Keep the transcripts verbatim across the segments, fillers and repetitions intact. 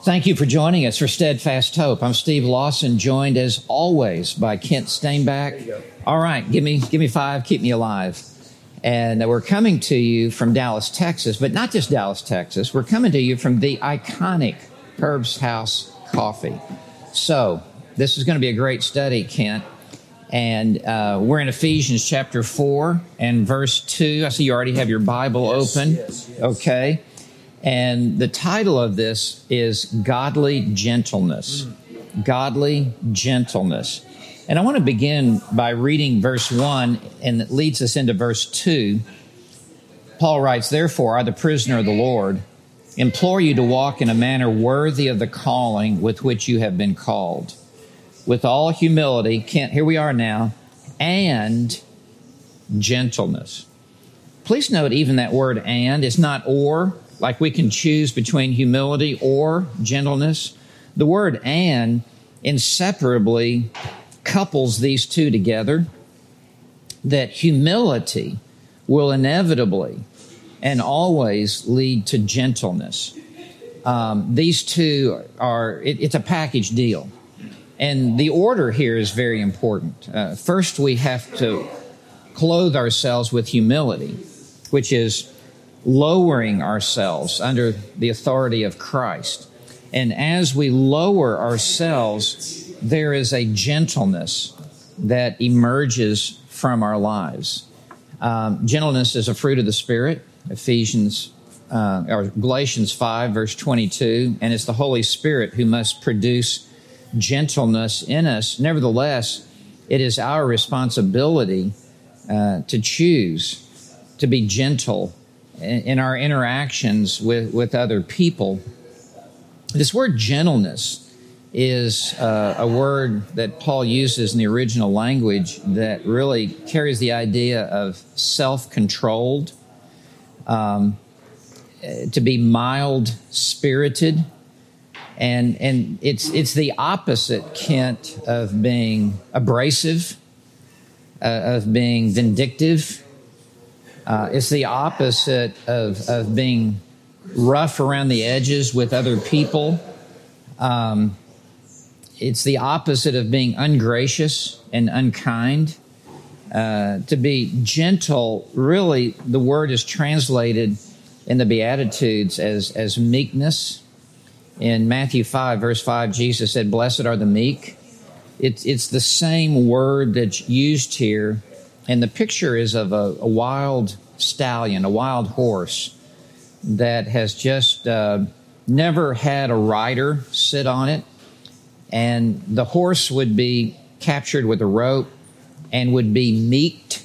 Thank you for joining us for Steadfast Hope. I'm Steve Lawson, joined as always by Kent Stainback. All right, give me give me five, keep me alive. And we're coming to you from Dallas, Texas, but not just Dallas, Texas. We're coming to you from the iconic Herb's House Coffee. So this is going to be a great study, Kent. And uh, we're in Ephesians chapter four and verse two. I see you already have your Bible yes, open. Yes, yes. Okay. And the title of this is Godly Gentleness. Mm. Godly Gentleness. And I want to begin by reading verse one, and it leads us into verse two. Paul writes, "Therefore, I, the prisoner of the Lord, implore you to walk in a manner worthy of the calling with which you have been called, with all humility," Kent, here we are now, "and gentleness." Please note even that word "and" is not "or," like we can choose between humility or gentleness. The word "and" inseparably couples these two together, that humility will inevitably and always lead to gentleness. Um, these two are, it, it's a package deal. And the order here is very important. Uh, first, we have to clothe ourselves with humility, which is lowering ourselves under the authority of Christ. And as we lower ourselves, there is a gentleness that emerges from our lives. Um, gentleness is a fruit of the Spirit, Ephesians uh, or Galatians five, verse twenty-two, and it's the Holy Spirit who must produce gentleness in us. Nevertheless, it is our responsibility uh, to choose to be gentle in our interactions with, with other people. This word gentleness is uh, a word that Paul uses in the original language that really carries the idea of self-controlled, um, to be mild-spirited, and and it's it's the opposite, Kent, of being abrasive, uh, of being vindictive. Uh, it's the opposite of, of being rough around the edges with other people. Um, it's the opposite of being ungracious and unkind. Uh, to be gentle, really, the word is translated in the Beatitudes as, as meekness. In Matthew five, verse five, Jesus said, "Blessed are the meek." It's, it's the same word that's used here. And the picture is of a, a wild stallion, a wild horse that has just uh, never had a rider sit on it. And the horse would be captured with a rope and would be meeked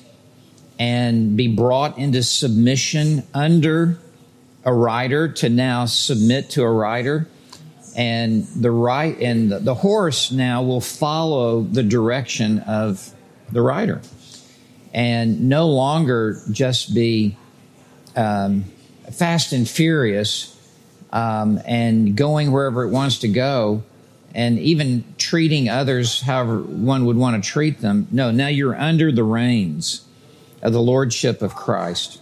and be brought into submission under a rider to now submit to a rider. And the right and the, the horse now will follow the direction of the rider, and no longer just be um, fast and furious um, and going wherever it wants to go, and even treating others however one would want to treat them. No, now you're under the reins of the lordship of Christ,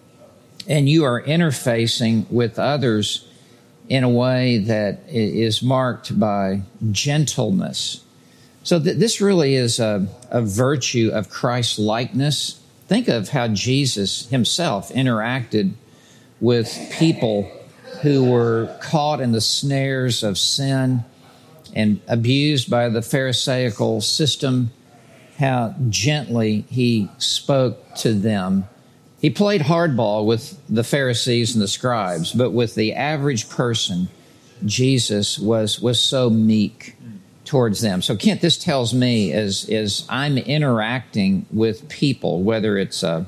and you are interfacing with others in a way that is marked by gentleness. So th- this really is a, a virtue of Christ's likeness. Think of how Jesus himself interacted with people who were caught in the snares of sin and abused by the Pharisaical system, how gently he spoke to them. He played hardball with the Pharisees and the scribes, but with the average person, Jesus was, was so meek towards them. So Kent, this tells me as, as I'm interacting with people, whether it's a,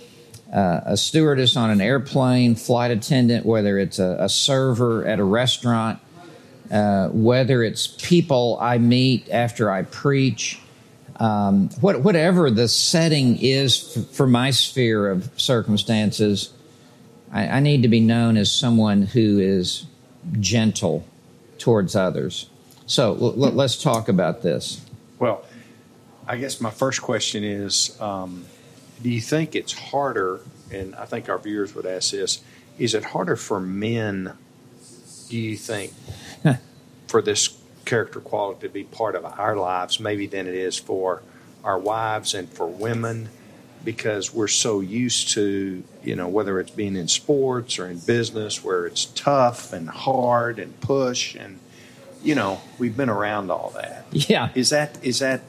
a stewardess on an airplane, flight attendant, whether it's a, a server at a restaurant, uh, whether it's people I meet after I preach, um, what, whatever the setting is f- for my sphere of circumstances, I, I need to be known as someone who is gentle towards others. So l- l- let's talk about this. Well, I guess my first question is, um, do you think it's harder, and I think our viewers would ask this, is it harder for men, do you think, for this character quality to be part of our lives, maybe than it is for our wives and for women, because we're so used to, you know, whether it's being in sports or in business where it's tough and hard and push, and, you know, we've been around all that. Yeah. Is that, is that,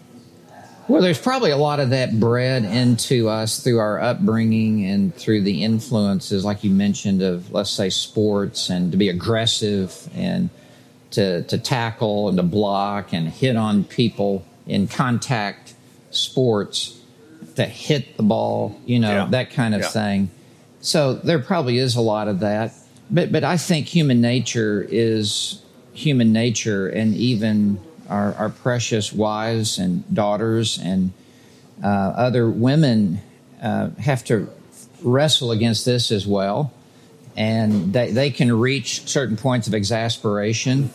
Well, there's probably a lot of that bred into us through our upbringing and through the influences, like you mentioned, of, let's say, sports, and to be aggressive and to to tackle and to block and hit on people in contact sports, to hit the ball, you know, Yeah. that kind of Yeah. thing. So there probably is a lot of that. But but I think human nature is human nature, and even our, our precious wives and daughters and uh, other women uh, have to wrestle against this as well. And they, they can reach certain points of exasperation,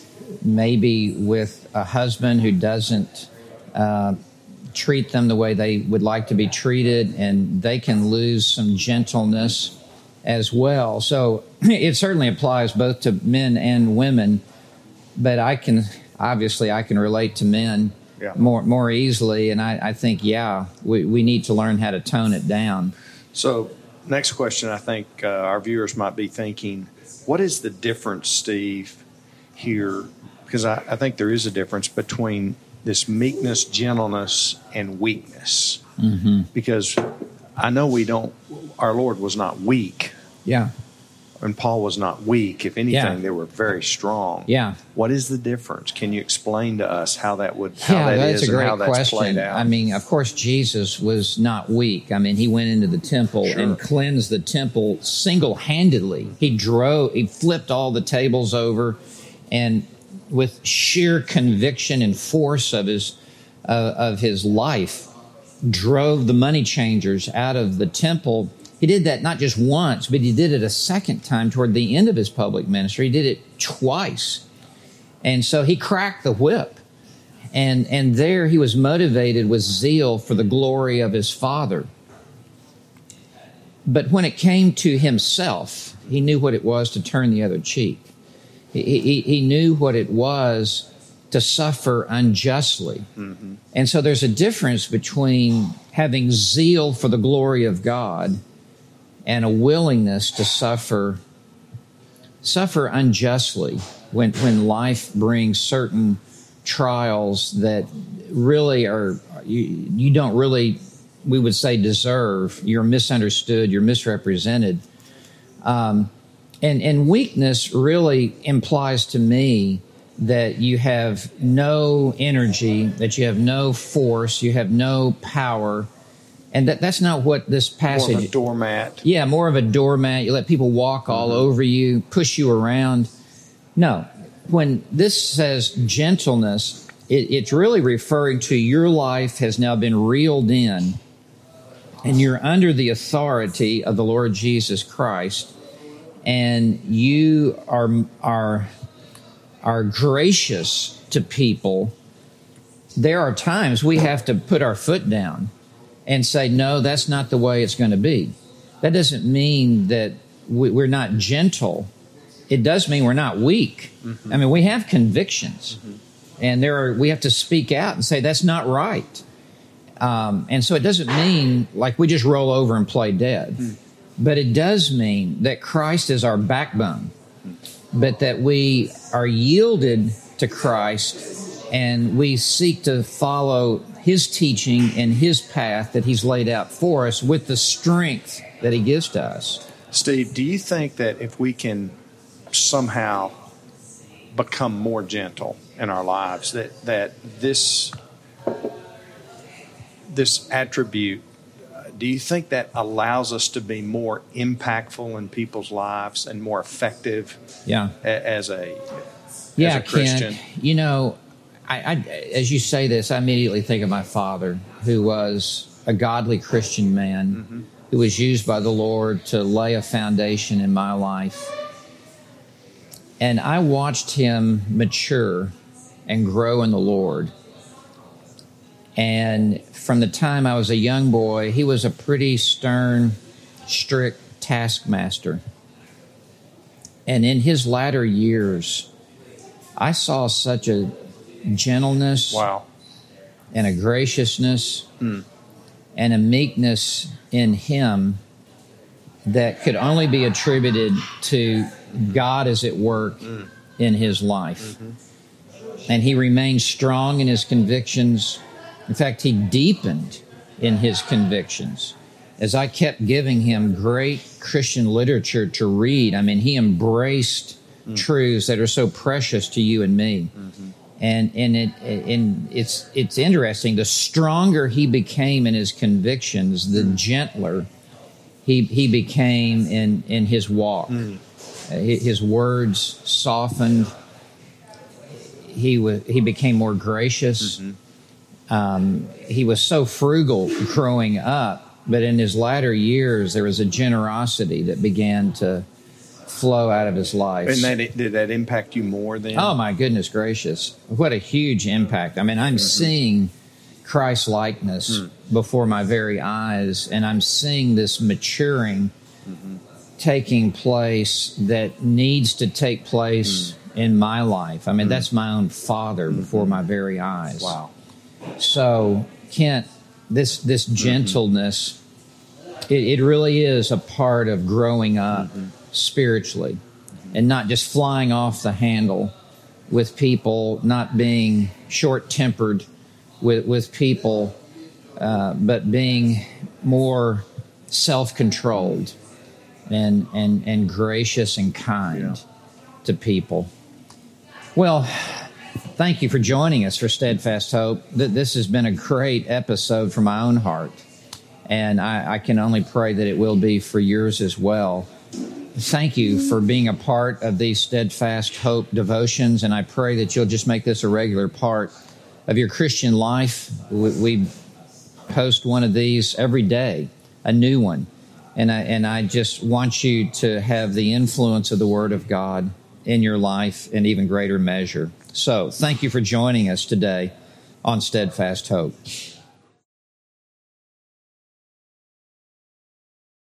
maybe with a husband who doesn't uh, treat them the way they would like to be treated, and they can lose some gentleness as well. So it certainly applies both to men and women, but I can, obviously, I can relate to men Yeah. more more easily, and I, I think, yeah, we, we need to learn how to tone it down. so next question, I think uh, our viewers might be thinking, what is the difference, Steve, here? Because I, I think there is a difference between this meekness, gentleness, and weakness. Mm-hmm. Because I know we don't, our Lord was not weak, Yeah, and Paul was not weak. If anything, Yeah. they were very strong. yeah. What is the difference? Can you explain to us how that would, how Yeah, that that's is a and great how that's played question. out? I mean, of course, Jesus was not weak. I mean, he went into the temple Sure. and cleansed the temple single-handedly. He drove, he flipped all the tables over, and with sheer conviction and force of his uh, of his life, drove the money changers out of the temple. He did that not just once, but he did it a second time toward the end of his public ministry. He did it twice. And so he cracked the whip. And and there he was motivated with zeal for the glory of his Father. But when it came to himself, he knew what it was to turn the other cheek. He, he, he knew what it was to suffer unjustly. Mm-hmm. And so there's a difference between having zeal for the glory of God and a willingness to suffer suffer unjustly when when life brings certain trials that really are, you, you don't really, we would say, deserve. You're misunderstood, you're misrepresented. Um, and, and weakness really implies to me that you have no energy, that you have no force, you have no power. And that, that's not what this passage... More of a doormat. Yeah, more of a doormat. You let people walk all mm-hmm. over you, push you around. No. When this says gentleness, it, it's really referring to your life has now been reeled in, and you're under the authority of the Lord Jesus Christ, and you are are are gracious to people. There are times we have to put our foot down and say, no, that's not the way it's going to be. That doesn't mean that we, we're not gentle. It does mean we're not weak. Mm-hmm. I mean, we have convictions, mm-hmm. and there are, we have to speak out and say, that's not right. Um, and so it doesn't mean like we just roll over and play dead. Mm. But it does mean that Christ is our backbone, mm. but that we are yielded to Christ and we seek to follow his teaching and his path that he's laid out for us with the strength that he gives to us. Steve, do you think that if we can somehow become more gentle in our lives, that that this this attribute, uh, do you think that allows us to be more impactful in people's lives and more effective yeah. a, as a yeah, as a Christian? Ken, you know, I, I, as you say this, I immediately think of my father, who was a godly Christian man, mm-hmm. who was used by the Lord to lay a foundation in my life. And I watched him mature and grow in the Lord. And from the time I was a young boy, he was a pretty stern, strict taskmaster. And in his latter years, I saw such a gentleness Wow. and a graciousness Mm. and a meekness in him that could only be attributed to God as at work Mm. in his life. Mm-hmm. And he remained strong in his convictions. In fact, he deepened in his convictions. As I kept giving him great Christian literature to read, I mean, he embraced mm. truths that are so precious to you and me. Mm-hmm. And and it and it's it's interesting. The stronger he became in his convictions, the mm. gentler he he became in in his walk. Mm. Uh, his words softened. He was he became more gracious. Mm-hmm. Um, he was so frugal growing up, but in his latter years, there was a generosity that began to flow out of his life. And that, did that impact you more then? Oh, my goodness gracious. What a huge impact. I mean, I'm mm-hmm. seeing Christ-likeness mm. before my very eyes, and I'm seeing this maturing mm-hmm. taking place that needs to take place mm. in my life. I mean, mm. that's my own father mm-hmm. before my very eyes. Wow. So, Kent, this, this gentleness, mm-hmm. it, it really is a part of growing up mm-hmm. spiritually and not just flying off the handle with people, not being short-tempered with, with people, uh, but being more self-controlled and, and, and gracious and kind yeah. to people. Well, thank you for joining us for Steadfast Hope. This has been a great episode for my own heart, and I, I can only pray that it will be for yours as well. Thank you for being a part of these Steadfast Hope devotions, and I pray that you'll just make this a regular part of your Christian life. We, we post one of these every day, a new one, and I, and I just want you to have the influence of the Word of God in your life in even greater measure. So, thank you for joining us today on Steadfast Hope.